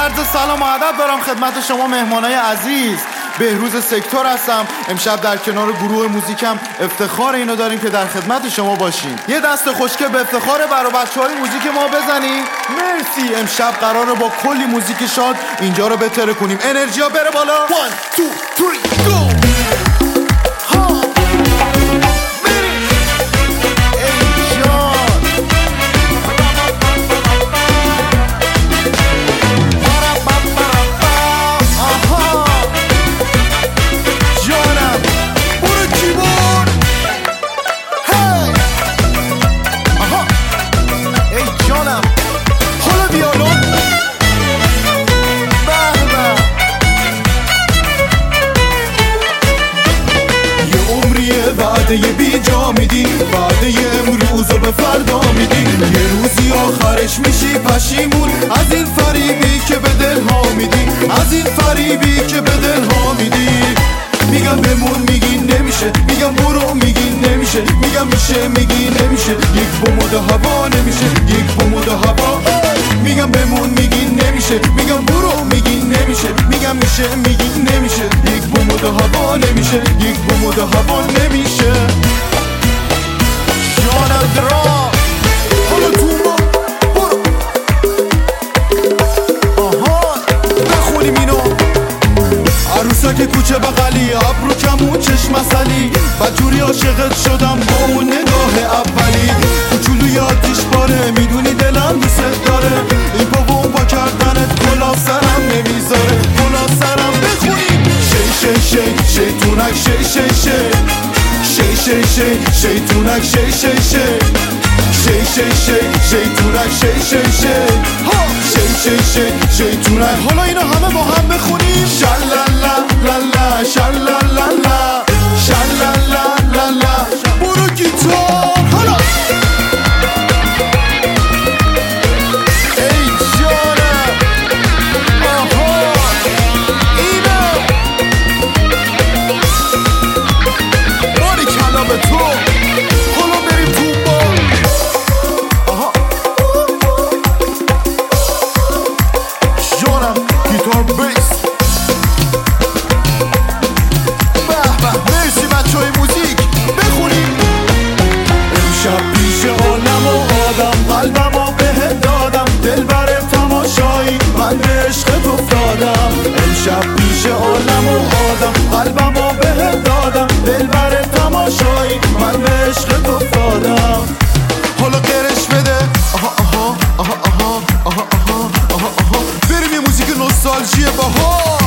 عرض سلام و ادب دارم خدمت شما مهمانای عزیز. بهروز سکتور هستم. امشب در کنار گروه موزیکم افتخار اینو داریم که در خدمت شما باشیم. یه دست خوشگل به افتخار برای بچه‌های موزیک ما بزنید. مرسی. امشب قراره با کلی موزیک شاد اینجا رو بتره کنیم. انرژیا بره بالا. 1 2 3 گو. وعده بی جا میدی، وعده امروزو به فردا میدی. یه روزی آخرش میشی پشیمون از این فریبی که به دلها میدی، از این فریبی که به دلها میدی. میگم بمون میگی نمیشه، میگم برو میگی نمیشه، میگم میشه میگی نمیشه. یک بمود هوا نمیشه، یک بمود هوا. میگم بمون میگی نمیشه، میگم برو میگی نمیشه، میگم میشه میگی نمیشه. یک بمود هوا نمیشه، یک بمود هوا نمیشه. جانم درام حالا تو ما برو. آها نخونیم اینو. عروسک کوچه بغلی، ابرو کمون چشم اصلی. بدجوری عاشقت شدم با اون نگاه اولی. کوچولوی آتیش باره، میدونی دلم دوست داره. این پا و اون پا کردنت کلا سرم نمیذاره، کلا سرم. بخونیم شی شی شی شیطونک شی شی شی شی شی شی شیطونک شی شی شی شی شی شی شیطونک شی شی شی شی شی شی شیطونک. حالا اینا همه با هم بخونیم. شلالا لالا شلالا شلالا لالا. برو گیتار حالا. ای جانم آها اینا باری کلا به تو. حالا بریم تو با. آها جانم گیتار بیس. مرسی بچه‌های موزیک. بخونیم. امشب پیش عالم و آدم قلبمو بهت دادم. دلبر تماشایی من به عشقت افتادم. امشب پیش عالم و آدم قلبمو بهت دادم. دلبر تماشایی من به عشقت افتادم. حالا قرش بده. آها آها آها آها آها آها آها آها. بریم یه موزیک نوستالژی باحال.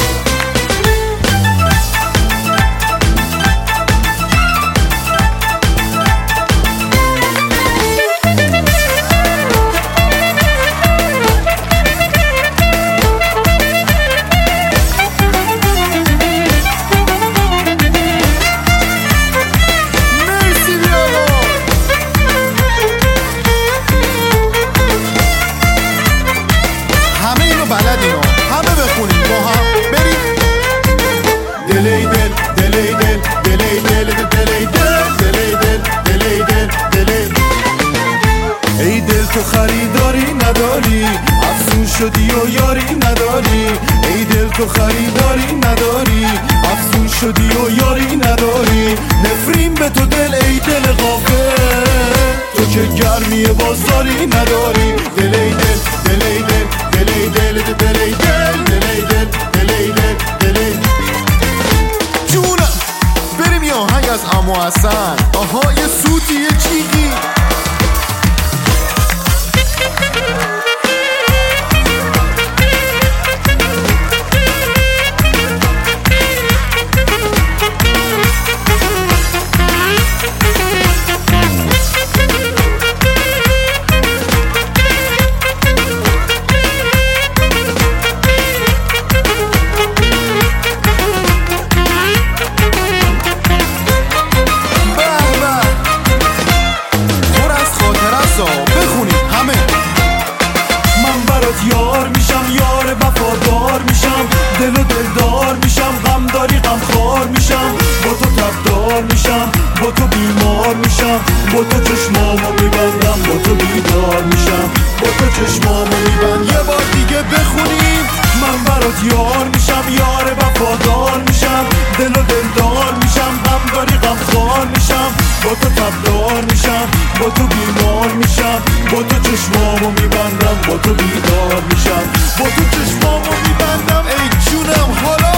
تو خریداری نداری، افسون شدی و یاری نداری. ای دل تو خریداری نداری، افسون شدی و یاری نداری. نفرین به تو دل ای دل غافل، تو که گرمی بازاری نداری. دل ای دل دل ای دل دل ای دل دل ای دل دل ای دل دل ای دل دل ای. جونم بریم یه آهنگ از عمو حسن. آها یه سوتی یه چیگی. با تو بیمار میشم، با تو چشمامو میبندم، با تو بیدار میشم، با تو چشمامو میبندم. یه بار دیگه بخونیم من برات یار میشم، یار وفادار میشم، دل و دلدار میشم، غمداری غمخوار میشم، با تو تبدار میشم، با تو بیمار میشم، با تو چشمامو میبندم، با تو بیدار میشم، با تو چشمامو میبندم. ای جونم حالا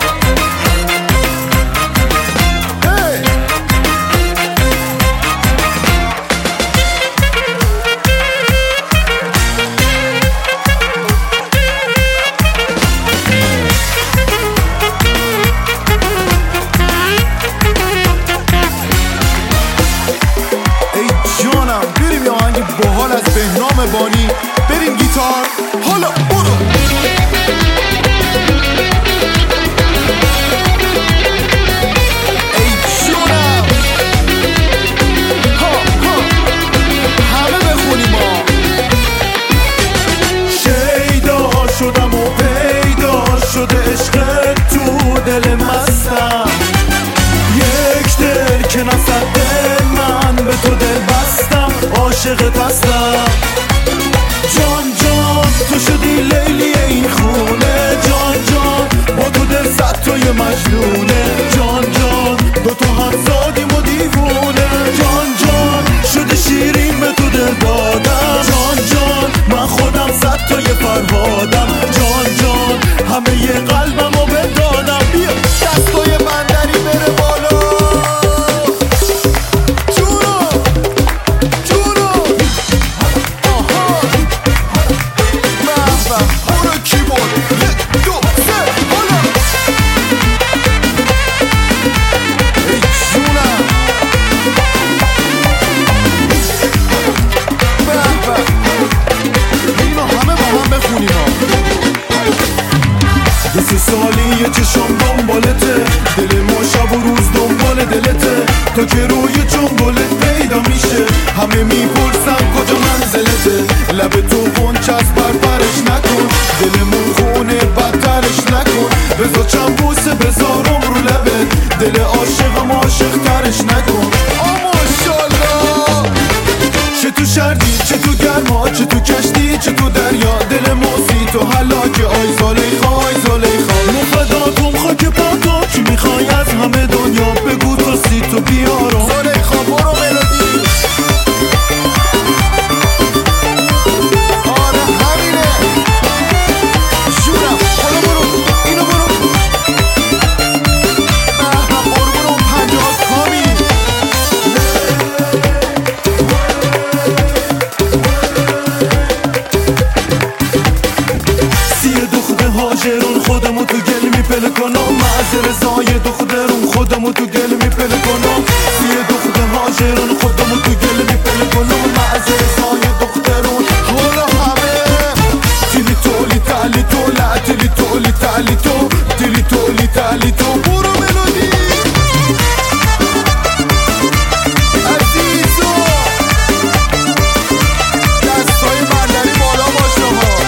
باحال از بهنام بانی. بریم گیتار حالا برو. ای جونم ها ها همه بخونیم ها. شیدا شدم و پیدا شده عشق تو دل مستم، یک دل که نصد دل من به تو دل بستم، عاشقت هستم. جان جان تو شدی لیلی این خونه، جان جان با تو دل صد تا یه مجنونه، جان جان دو تا هم زادیم و دیوونه، جان جان شده شیرین به تو دل دادم، جان جان من خودم صد تا یه فرهادم، جان جان همه یه قلبم رو بدادم. بیا دستای بندری بره بالا. سالی یه چشم دنبالته، دل ما شب و روز دنبال دلته، تا که روی جنبالت پیدا میشه همه میپرسن کجا منزلته، لب تو غنچست پرپرش نکن، دلمون خونه بدترش نکن، بذار چند بوسه بذارم رو لبت، دل عاشقم عاشق ترش نکن. ماشالله چه تو شرقی چه تو گرما، چه تو کشتی چه تو دریا، دل موسی تو هلاکه. آی زلیخا آی زلیخا مفداتم خاک پاتو، چی میخوای از همه دنیا بگو تو سی تو بیارم. زلیخا برو ملودی. آره همینه جونم حالا برو اینو برو. قربون اون 50 کامی. هاجرون خودمو تو گل میپله کنم، معذر رضای دخترون خودمو تو گل میپله کنم، سی دختر هاجرون خودمو تو گل میپله کنم، معذر رضای دخترون. حالا همه تیلی تولی تالی تو لا تیلی تولی تالی تو تیلی تولی تالی تو. برو ملودی عزیزو. دستای بندری بالا باشه ها.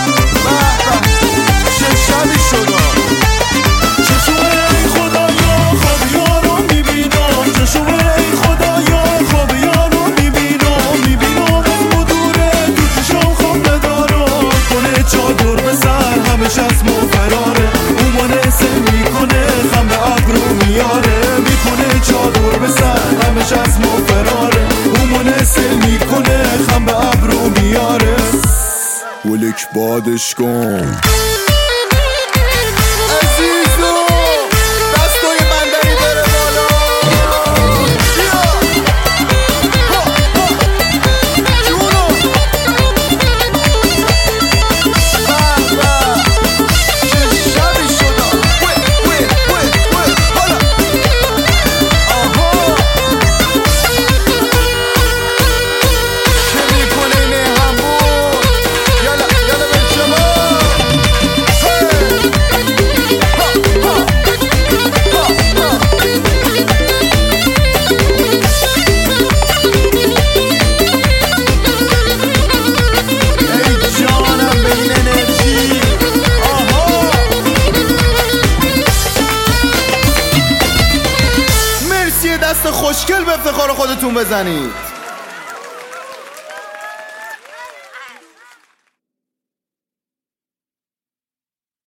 شبی شدم چشم ای خدایا خواب یارو میبینم، چشم ای خدایا خواب یارو میبینم، میبینم از مدوره تو چشم خواب ندارم، کنه چادر به سر همش از مو فراره، اومانه سل میکنه خم به ابرو میاره، میکنه چادر به سر همش از مو فراره، اومانه سل میکنه خم به ابرو میاره. ولک بادش کن دست خوشگل به افتخار خودتون بزنید.